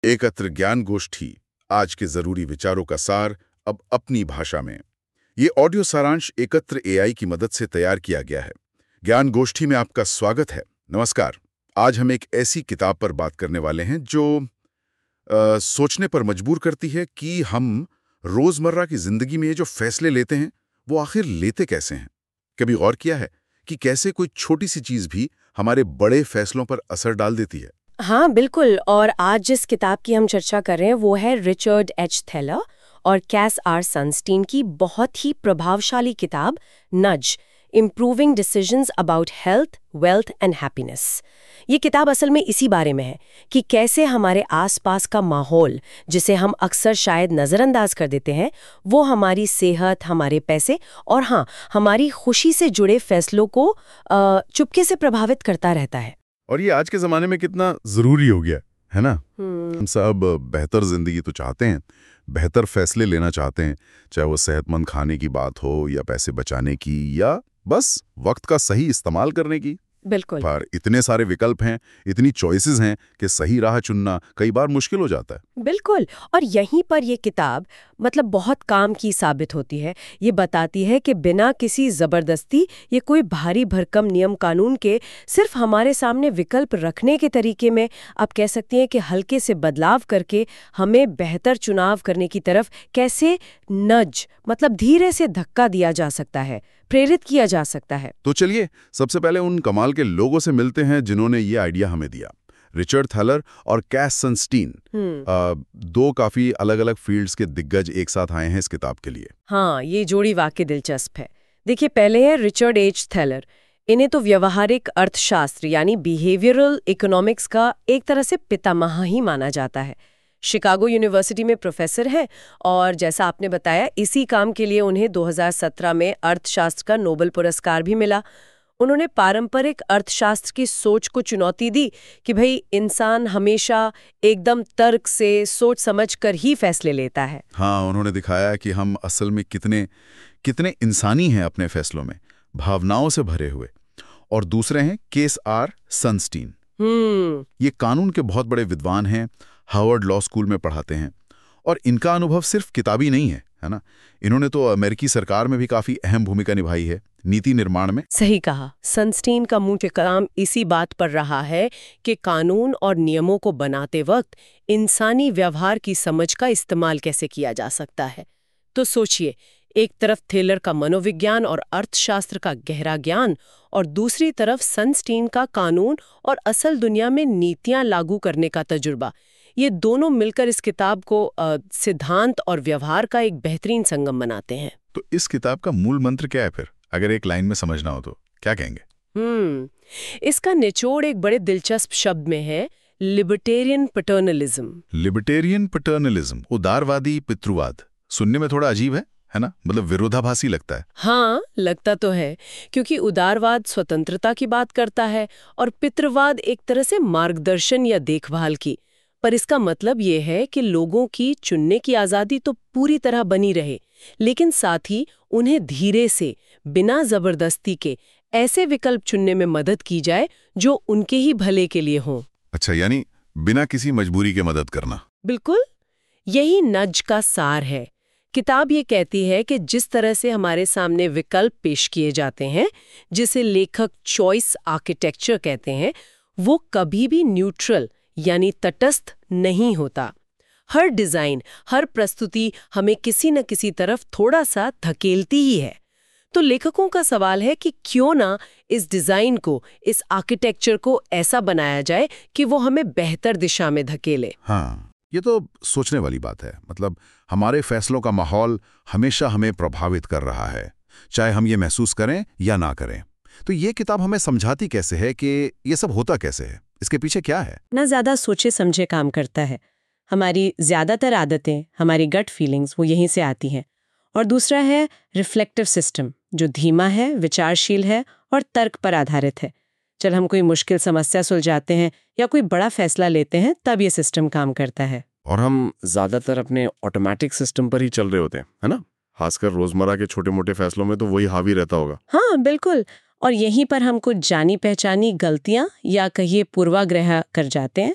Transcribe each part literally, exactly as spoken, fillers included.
एकत्र ज्ञान गोष्ठी, आज के जरूरी विचारों का सार, अब अपनी भाषा में। ये ऑडियो सारांश एकत्र एआई की मदद से तैयार किया गया है। ज्ञान गोष्ठी में आपका स्वागत है। नमस्कार। आज हम एक ऐसी किताब पर बात करने वाले हैं जो आ, सोचने पर मजबूर करती है कि हम रोजमर्रा की जिंदगी में ये जो फैसले लेते हैं वो आखिर लेते कैसे हैं। कभी गौर किया है कि कैसे कोई छोटी सी चीज भी हमारे बड़े फैसलों पर असर डाल देती है। हाँ बिल्कुल। और आज जिस किताब की हम चर्चा कर रहे हैं वो है रिचर्ड एच थैलर और कैस आर सनस्टीन की बहुत ही प्रभावशाली किताब Nudge, improving decisions about health, wealth and happiness. ये किताब असल में इसी बारे में है कि कैसे हमारे आसपास का माहौल, जिसे हम अक्सर शायद नज़रअंदाज कर देते हैं, वो हमारी सेहत, हमारे पैसे और हाँ हमारी खुशी से जुड़े फैसलों को अ, चुपके से प्रभावित करता रहता है। और ये आज के ज़माने में कितना ज़रूरी हो गया है ना। हम सब बेहतर ज़िंदगी तो चाहते हैं, बेहतर फैसले लेना चाहते हैं, चाहे वो सेहतमंद खाने की बात हो या पैसे बचाने की या बस वक्त का सही इस्तेमाल करने की। बिल्कुल। पर इतने सारे विकल्प हैं, इतनी चॉइसेस हैं कि सही राह चुनना कई बार मुश्किल हो जाता है। बिल्कुल। और यहीं पर ये किताब मतलब बहुत काम की साबित होती है। ये बताती है कि बिना किसी ज़बरदस्ती या कोई भारी भरकम नियम कानून के सिर्फ हमारे सामने विकल्प रखने के तरीके में आप कह सकती हैं कि हल्के से बदलाव करके हमें बेहतर चुनाव करने की तरफ कैसे नज मतलब धीरे से धक्का दिया जा सकता है, प्रेरित किया जा सकता है। तो चलिए सबसे पहले उन कमाल के लोगों से मिलते हैं जिन्होंने ये आइडिया हमें दिया। रिचर्ड थैलर और कैस सनस्टीन, दो काफी अलग अलग फील्ड्स के दिग्गज एक साथ आए हैं इस किताब के लिए। हाँ, ये जोड़ी वाकई दिलचस्प है। देखिए, पहले है रिचर्ड एच थैलर। इन्हें तो व्यवहारिक अर्थशास्त्र यानी बिहेवियरल इकोनॉमिक्स का एक तरह से पितामह ही माना जाता है। शिकागो यूनिवर्सिटी में प्रोफेसर हैं और जैसा आपने बताया इसी काम के लिए उन्हें दो हज़ार सत्रह में अर्थशास्त्र का नोबेल पुरस्कार भी मिला। उन्होंने पारंपरिक अर्थशास्त्र की सोच को चुनौती दी कि भाई इंसान हमेशा एकदम तर्क से सोच समझ कर ही फैसले लेता है। हाँ, उन्होंने दिखाया कि हम असल में कितने कितने इंसानी हैं अपने फैसलों में, भावनाओं से भरे हुए। और दूसरे हैं केस आर सनस्टीन। हम्म ये कानून के बहुत बड़े विद्वान हैं, हार्वर्ड लॉ स्कूल में पढ़ाते हैं और इनका अनुभव सिर्फ किताबी नहीं है, है ना। इन्होंने तो अमेरिकी सरकार में भी काफी अहम भूमिका निभाई है, नीति निर्माण में। सही कहा। सनस्टीन का मुख्य काम इसी बात पर रहा है कि कानून और नियमों को बनाते वक्त इंसानी व्यवहार की समझ का इस्तेमाल कैसे किया जा सकता है। तो सोचिए, एक तरफ थैलर का मनोविज्ञान और अर्थशास्त्र का गहरा ज्ञान और दूसरी तरफ सनस्टीन का कानून और असल दुनिया में नीतियां लागू करने का तजुर्बा। ये दोनों मिलकर इस किताब को अ, सिद्धांत और व्यवहार का एक बेहतरीन संगम बनाते हैं। तो इस किताब का मूल मंत्र क्या है फिर, अगर एक लाइन में समझना हो तो क्या कहेंगे? हम्म इसका निचोड़ एक बड़े दिलचस्प शब्द में है, लिबर्टेरियन पैटर्नलिज्म। लिबर्टेरियन पैटर्नलिज्म, उदारवादी पितृवाद। सुनने में थोड़ा अजीब है है ना, मतलब विरोधाभासी लगता है। हाँ, लगता तो है, क्योंकि उदारवाद स्वतंत्रता की बात करता है और पितृवाद एक तरह से मार्गदर्शन या देखभाल की। पर इसका मतलब ये है कि लोगों की चुनने की आज़ादी तो पूरी तरह बनी रहे, लेकिन साथ ही उन्हें धीरे से, बिना जबरदस्ती के ऐसे विकल्प चुनने में मदद की जाए जो उनके ही भले के लिए हों। अच्छा, यानी बिना किसी मजबूरी के मदद करना। बिल्कुल, यही नज का सार है। किताब ये कहती है कि जिस तरह से हमारे सामने विकल्प पेश किए जाते हैं, जिसे लेखक चॉइस आर्किटेक्चर कहते हैं, वो कभी भी न्यूट्रल यानी तटस्थ नहीं होता। हर डिजाइन, हर प्रस्तुति हमें किसी न किसी तरफ थोड़ा सा धकेलती ही है। तो लेखकों का सवाल है कि क्यों ना इस डिजाइन को, इस आर्किटेक्चर को ऐसा बनाया जाए कि वो हमें बेहतर दिशा में धकेले। हाँ, ये तो सोचने वाली बात है। मतलब हमारे फैसलों का माहौल हमेशा हमें प्रभावित कर रहा है, चाहे हम ये महसूस करें या ना करें। तो ये किताब हमें समझाती कैसे है कि ये सब होता कैसे है, इसके पीछे क्या है? ना ज्यादा सोचे समझे काम करता है। हमारी ज्यादातर आदतें, हमारी गट फीलिंग्स वो यहीं से आती हैं। और दूसरा है रिफ्लेक्टिव सिस्टम, जो धीमा है, विचारशील है और तर्क पर आधारित है। जब हम कोई मुश्किल समस्या सुलझाते हैं या कोई बड़ा फैसला लेते हैं, तब ये सिस्टम काम करता है। और हम ज्यादातर अपने ऑटोमेटिक सिस्टम पर ही चल रहे होते हैं, है ना। खासकर रोजमर्रा के छोटे मोटे फैसलों में तो वही हावी रहता होगा। हाँ बिल्कुल। और यहीं पर हम कुछ जानी पहचानी गलतियां या कहिए पूर्वाग्रह कर जाते हैं,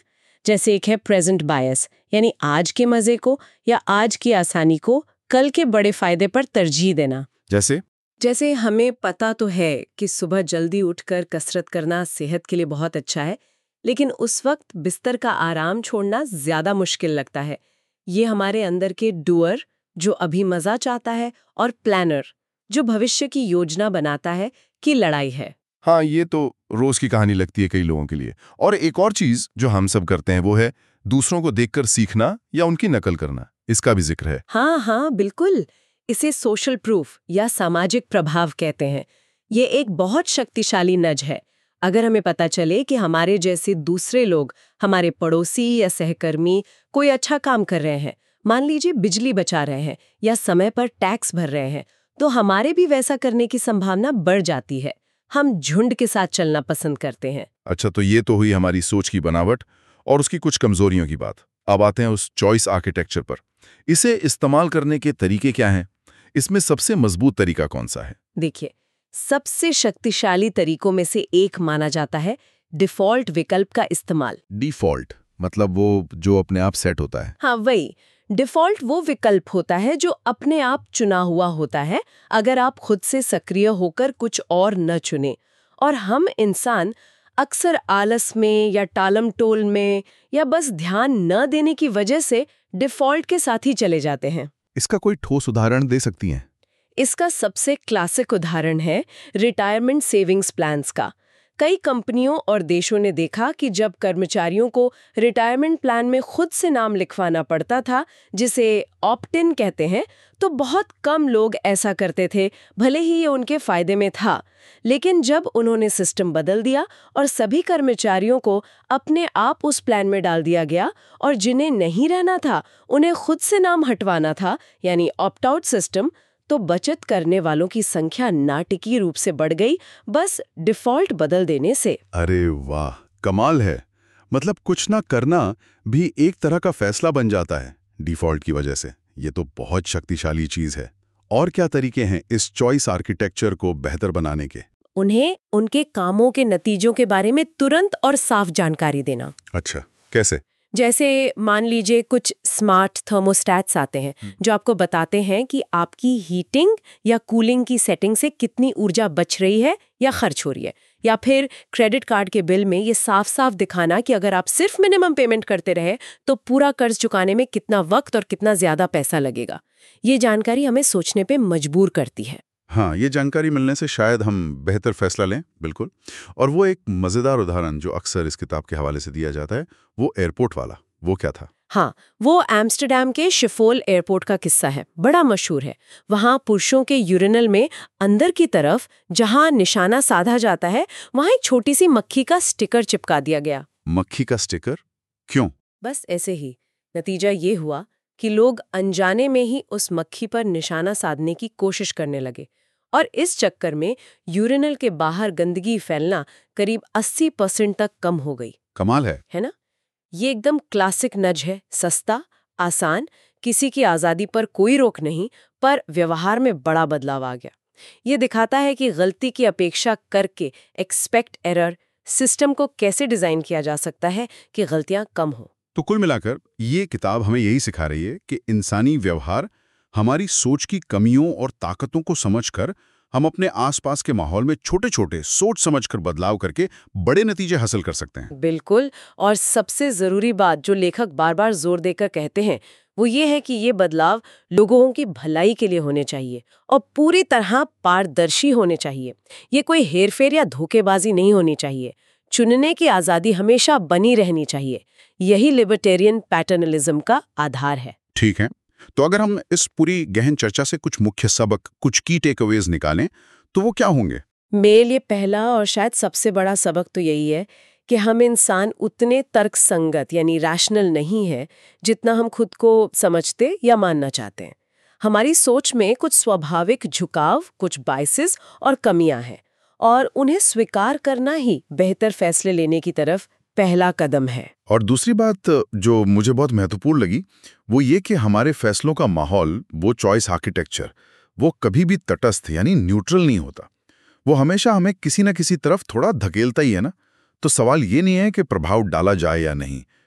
जैसे एक है प्रेजेंट बायस, यानी आज के मजे को या आज की आसानी को कल के बड़े फायदे पर तरजीह देना। जैसे जैसे हमें पता तो है कि सुबह जल्दी उठकर कसरत करना सेहत के लिए बहुत अच्छा है, लेकिन उस वक्त बिस्तर का आराम छोड़ना ज्यादा मुश्किल लगता है। ये हमारे अंदर के डूअर जो अभी मजा चाहता है और प्लानर जो भविष्य की योजना बनाता है की लड़ाई है। हाँ, ये तो रोज की कहानी लगती है कई लोगों के लिए। और एक और चीज जो हम सब करते हैं वो है दूसरों को देखकर सीखना या उनकी नकल करना। इसका भी जिक्र है। हाँ हाँ बिल्कुल, इसे सोशल प्रूफ या सामाजिक प्रभाव कहते हैं। ये एक बहुत शक्तिशाली नज है। अगर हमें पता चले कि हमारे जैसे दूसरे लोग, हमारे पड़ोसी या सहकर्मी कोई अच्छा काम कर रहे हैं, मान लीजिए बिजली बचा रहे हैं या समय पर टैक्स भर रहे हैं, तो हमारे भी वैसा करने की संभावना बढ़ जाती है। हम झुंड के साथ चलना पसंद करते हैं। अच्छा, तो ये तो हुई हमारी सोच की बनावट और उसकी कुछ कमजोरियों की बात। अब आते हैं उस चॉइस आर्किटेक्चर पर। इसे इस्तेमाल करने के तरीके क्या हैं? इसमें सबसे मजबूत तरीका कौन सा है? देखिए, सबसे शक्तिशाली तरीकों में से एक माना जाता है डिफॉल्ट विकल्प का इस्तेमाल। डिफॉल्ट मतलब वो जो अपने आप सेट होता है। हाँ, वही। डिफॉल्ट वो विकल्प होता है जो अपने आप चुना हुआ होता है, अगर आप खुद से सक्रिय होकर कुछ और न चुने। और हम इंसान अक्सर आलस में या टालम टोल में या बस ध्यान न देने की वजह से डिफॉल्ट के साथ ही चले जाते हैं। इसका कोई ठोस उदाहरण दे सकती हैं? इसका सबसे क्लासिक उदाहरण है रिटायरमेंट सेविंग्स प्लान्स का। कई कंपनियों और देशों ने देखा कि जब कर्मचारियों को रिटायरमेंट प्लान में खुद से नाम लिखवाना पड़ता था, जिसे ऑप्ट इन कहते हैं, तो बहुत कम लोग ऐसा करते थे, भले ही ये उनके फायदे में था। लेकिन जब उन्होंने सिस्टम बदल दिया और सभी कर्मचारियों को अपने आप उस प्लान में डाल दिया गया, और जिन्हें नहीं रहना था उन्हें खुद से नाम हटवाना था, यानी ऑप्ट आउट सिस्टम, तो बचत करने वालों की संख्या नाटकीय रूप से बढ़ गई, बस डिफॉल्ट बदल देने से। अरे वाह, कमाल है। मतलब कुछ ना करना भी एक तरह का फैसला बन जाता है डिफॉल्ट की वजह से। ये तो बहुत शक्तिशाली चीज है। और क्या तरीके हैं इस चॉइस आर्किटेक्चर को बेहतर बनाने के? उन्हें उनके कामों के नतीजों के बारे में तुरंत और साफ जानकारी देना। अच्छा, कैसे? जैसे मान लीजिए कुछ स्मार्ट थर्मोस्टैट्स आते हैं जो आपको बताते हैं कि आपकी हीटिंग या कूलिंग की सेटिंग से कितनी ऊर्जा बच रही है या खर्च हो रही है। या फिर क्रेडिट कार्ड के बिल में ये साफ साफ दिखाना कि अगर आप सिर्फ मिनिमम पेमेंट करते रहे तो पूरा कर्ज चुकाने में कितना वक्त और कितना ज्यादा पैसा लगेगा। ये जानकारी हमें सोचने पे मजबूर करती है। हाँ, ये जानकारी मिलने से शायद हम बेहतर फैसला लें। बिल्कुल। और वो एक मज़ेदार उदाहरण जो अक्सर इस किताब के हवाले से दिया जाता है, वो एयरपोर्ट वाला, वो क्या था? हाँ, वो एम्स्टर्डम के शिफोल एयरपोर्ट का किस्सा है, बड़ा मशहूर है। वहाँ पुरुषों के यूरिनल में अंदर की तरफ जहाँ निशाना साधा जाता है, वहाँ एक छोटी सी मक्खी का स्टिकर चिपका दिया गया। मक्खी का स्टिकर? क्यों? बस ऐसे ही। नतीजा ये हुआ कि लोग अनजाने में ही उस मक्खी पर निशाना साधने की कोशिश करने लगे, और इस चक्कर में यूरिनल के बाहर गंदगी फैलना करीब अस्सी परसेंट तक कम हो गई। कमाल है, है ना? ये एकदम क्लासिक नज है। सस्ता, आसान, किसी की आज़ादी पर कोई रोक नहीं, पर व्यवहार में बड़ा बदलाव आ गया। ये दिखाता है कि गलती की अपेक्षा करके एक्सपेक्ट एरर सिस्टम को कैसे डिज़ाइन किया जा सकता है कि गलतियां कम हो। तो कुल मिलाकर ये किताब हमें यही सिखा रही है कि इंसानी व्यवहार हमारी सोच की कमियों और ताकतों को समझकर हम अपने आसपास के माहौल में छोटे छोटे सोच समझकर बदलाव करके बड़े नतीजे हासिल कर सकते हैं। बिल्कुल। और सबसे जरूरी बात जो लेखक बार बार जोर देकर कहते हैं वो ये है कि ये बदलाव लोगों की भलाई के लिए होने चाहिए और पूरी तरह पारदर्शी होने चाहिए। ये कोई हेरफेर या धोखेबाजी नहीं होनी चाहिए। चुनने की आज़ादी हमेशा बनी रहनी चाहिए। यही लिबर्टेरियन पैटर्नलिज्म का आधार है। ठीक है, तो अगर हम इस पूरी गहन चर्चा से कुछ मुख्य सबक, कुछ की टेकअवेज निकालें, तो वो क्या होंगे? मेरे लिए पहला और शायद सबसे बड़ा सबक तो यही है कि हम इंसान उतने तर्कसंगत यानी रैशनल नहीं है जितना हम खुद को समझते या मानना चाहते हैं। हमारी सोच में कुछ स्वाभाविक झुकाव, कुछ बायसेस और कमियां हैं, और उन्हें स्वीकार करना ही बेहतर फैसले लेने की तरफ पहला कदम है। और दूसरी बात जो मुझे बहुत महत्वपूर्ण लगी वो ये कि हमारे फैसलों का माहौल, वो चॉइस आर्किटेक्चर, वो कभी भी तटस्थ यानी न्यूट्रल नहीं होता। वो हमेशा हमें किसी न किसी तरफ थोड़ा धकेलता ही है ना। तो सवाल ये नहीं है कि प्रभाव डाला जाए या नहीं,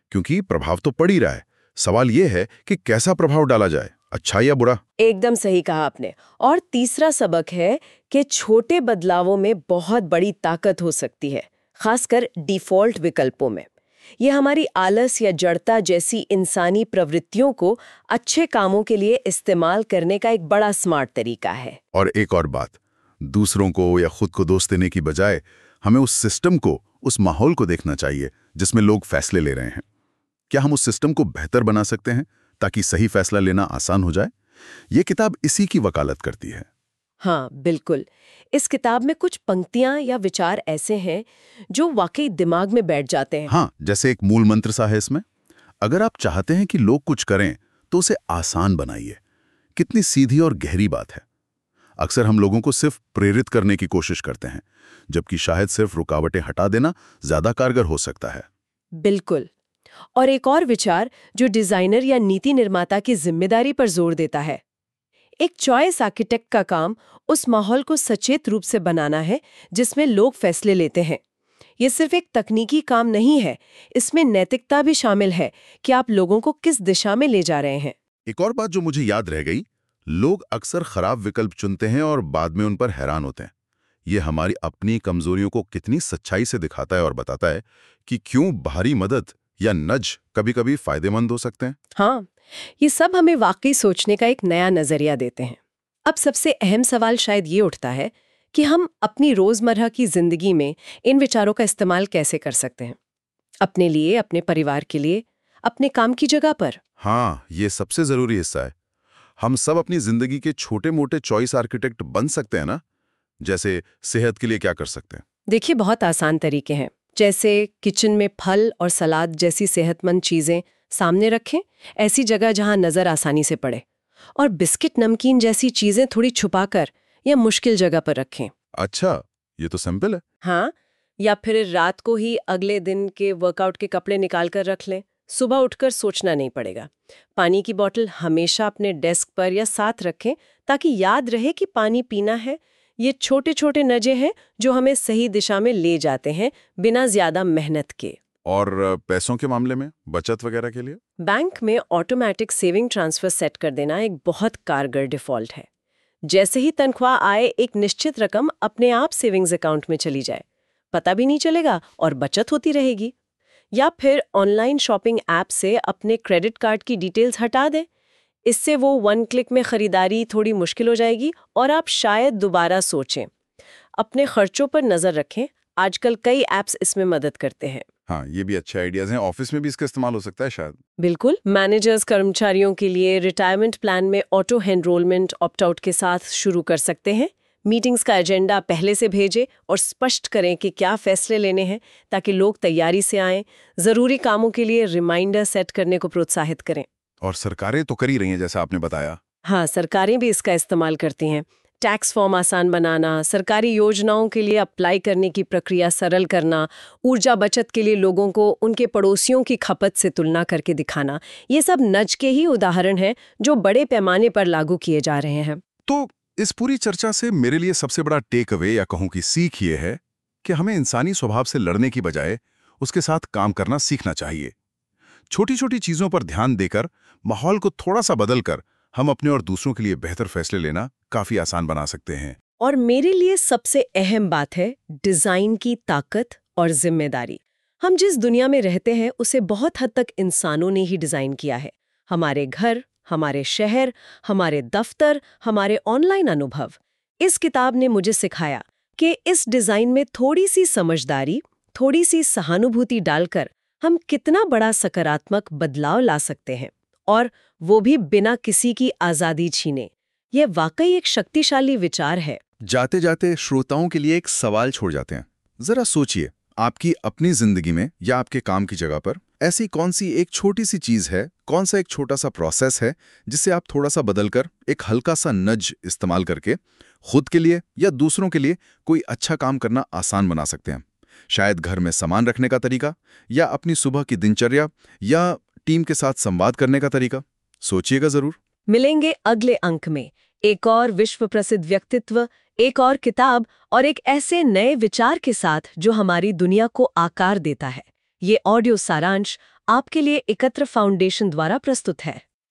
क्योंकि प्रभाव तो पड़ ही रहा है। सवाल ये है कि कैसा प्रभाव डाला जाए, अच्छा या बुरा। एकदम सही कहा आपने। और तीसरा सबक है कि छोटे बदलावों में बहुत बड़ी ताकत हो सकती है, खासकर डिफ़ॉल्ट विकल्पों में। ये हमारी आलस या जड़ता जैसी इंसानी प्रवृत्तियों को अच्छे कामों के लिए इस्तेमाल करने का एक बड़ा स्मार्ट तरीका है। और एक और बात, दूसरों को या खुद को दोष देने की बजाय हमें उस सिस्टम को, उस माहौल को देखना चाहिए जिसमें लोग फैसले ले रहे हैं। क्या हम उस सिस्टम को बेहतर बना सकते हैं ताकि सही फैसला लेना आसान हो जाए? ये किताब इसी की वकालत करती है। हाँ, बिल्कुल। इस किताब में कुछ पंक्तियां या विचार ऐसे हैं जो वाकई दिमाग में बैठ जाते हैं। हाँ, जैसे एक मूल मंत्र सा है इसमें, अगर आप चाहते हैं कि लोग कुछ करें तो उसे आसान बनाइए। कितनी सीधी और गहरी बात है। अक्सर हम लोगों को सिर्फ प्रेरित करने की कोशिश करते हैं, जबकि शायद सिर्फ रुकावटें हटा देना ज्यादा कारगर हो सकता है। बिल्कुल। और एक और विचार जो डिजाइनर या नीति निर्माता की जिम्मेदारी पर जोर देता है। एक चॉइस आर्किटेक्ट का काम उस माहौल को सचेत रूप से बनाना है जिसमें लोग फैसले लेते हैं। ये सिर्फ एक तकनीकी काम नहीं है, इसमें नैतिकता भी शामिल है कि आप लोगों को किस दिशा में ले जा रहे हैं। एक और बात जो मुझे याद रह गई, लोग अक्सर खराब विकल्प चुनते हैं और बाद में उन पर हैरान होते हैं। ये हमारी अपनी कमजोरियों को कितनी सच्चाई से दिखाता है और बताता है कि क्यों बाहरी मदद या नज कभी-कभी फायदेमंद हो सकते हैं। हाँ, ये सब हमें वाकई सोचने का एक नया नजरिया देते हैं। अब सबसे अहम सवाल शायद ये उठता है कि हम अपनी रोजमर्रा की जिंदगी में इन विचारों का इस्तेमाल कैसे कर सकते हैं, अपने लिए, अपने परिवार के लिए, अपने काम की जगह पर। हाँ, ये सबसे जरूरी हिस्सा है। हम सब अपनी जिंदगी के छोटे मोटे चॉइस आर्किटेक्ट बन सकते हैं ना। जैसे सेहत के लिए क्या कर सकते हैं? देखिए, बहुत आसान तरीके हैं। जैसे किचन में फल और सलाद जैसी सेहतमंद चीजें सामने रखें, ऐसी जगह जहां नजर आसानी से पड़े। और बिस्किट, नमकीन जैसी चीजें थोड़ी छुपाकर या मुश्किल जगह पर रखें। अच्छा, ये तो सिंपल है। हाँ, या फिर रात को ही अगले दिन के वर्कआउट के कपड़े निकाल कर रख लें। सुबह उठकर सोचना नहीं पड़ेगा। पानी की बोतल हमेशा अपने डेस्क पर या साथ रखें ताकि याद रहे कि पानी पीना है। ये छोटे छोटे नजे हैं जो हमें सही दिशा में ले जाते हैं बिना ज्यादा मेहनत के। और पैसों के मामले में बचत वगैरह के लिए? बैंक में ऑटोमेटिक सेविंग ट्रांसफर सेट कर देना एक बहुत कारगर डिफॉल्ट है। जैसे ही तनख्वाह आए, एक निश्चित रकम अपने आप सेविंग्स अकाउंट में चली जाए, पता भी नहीं चलेगा और बचत होती रहेगी। या फिर ऑनलाइन शॉपिंग ऐप से अपने क्रेडिट कार्ड की डिटेल्स हटा दें। इससे वो वन क्लिक में खरीदारी थोड़ी मुश्किल हो जाएगी और आप शायद दोबारा सोचें। अपने खर्चों पर नजर रखें, आजकल कई ऐप्स इसमें मदद करते हैं। हाँ, ये भी अच्छे आइडियाज हैं। ऑफिस में भी इसका इस्तेमाल हो सकता है शायद। बिल्कुल। मैनेजर्स कर्मचारियों के लिए रिटायरमेंट प्लान में ऑटो एनरोलमेंट ऑप्ट आउट के साथ शुरू कर सकते हैं। मीटिंग्स का एजेंडा पहले से भेजें और स्पष्ट करें कि क्या फैसले लेने हैं ताकि लोग तैयारी से आएं। जरूरी कामों के लिए रिमाइंडर सेट करने को प्रोत्साहित करें। और सरकारें तो कर ही रही हैं, जैसा आपने बताया। हाँ, सरकारें भी इसका इस्तेमाल करती हैं। टैक्स फॉर्म आसान बनाना, सरकारी योजनाओं के लिए अप्लाई करने की प्रक्रिया सरल करना, ऊर्जा बचत के लिए लोगों को उनके पड़ोसियों की खपत से तुलना करके दिखाना, ये सब नज के ही उदाहरण हैं जो बड़े पैमाने पर लागू किए जा रहे हैं। तो इस पूरी चर्चा से मेरे लिए सबसे बड़ा टेक अवे या कहूं कि सीख ये है कि हमें इंसानी स्वभाव से लड़ने की बजाय उसके साथ काम करना सीखना चाहिए। छोटी छोटी चीजों पर ध्यान देकर, माहौल को थोड़ा सा बदलकर हम अपने और दूसरों के लिए बेहतर फैसले लेना काफी आसान बना सकते हैं। और मेरे लिए सबसे अहम बात है डिजाइन की ताकत और जिम्मेदारी। हम जिस दुनिया में रहते हैं उसे बहुत हद तक इंसानों ने ही डिजाइन किया है। हमारे घर, हमारे शहर, हमारे दफ्तर, हमारे ऑनलाइन अनुभव। इस किताब ने मुझे सिखाया कि इस डिजाइन में थोड़ी सी समझदारी, थोड़ी सी सहानुभूति डालकर हम कितना बड़ा सकारात्मक बदलाव ला सकते हैं, और वो भी बिना किसी की आजादी छीने। यह वाकई एक शक्तिशाली विचार है। जाते जाते श्रोताओं के लिए एक सवाल छोड़ जाते हैं। जरा सोचिए, आपकी अपनी जिंदगी में या आपके काम की जगह पर ऐसी कौन सी एक छोटी सी चीज है, कौन सा एक छोटा सा प्रोसेस है जिसे आप थोड़ा सा बदलकर, एक हल्का सा नज इस्तेमाल करके खुद के लिए या दूसरों के लिए कोई अच्छा काम करना आसान बना सकते हैं। शायद घर में सामान रखने का तरीका, या अपनी सुबह की दिनचर्या, या टीम के साथ संवाद करने का तरीका। सोचिएगा जरूर। मिलेंगे अगले अंक में एक और विश्व प्रसिद्ध व्यक्तित्व, एक और किताब और एक ऐसे नए विचार के साथ जो हमारी दुनिया को आकार देता है। ये ऑडियो सारांश आपके लिए एकत्र फाउंडेशन द्वारा प्रस्तुत है।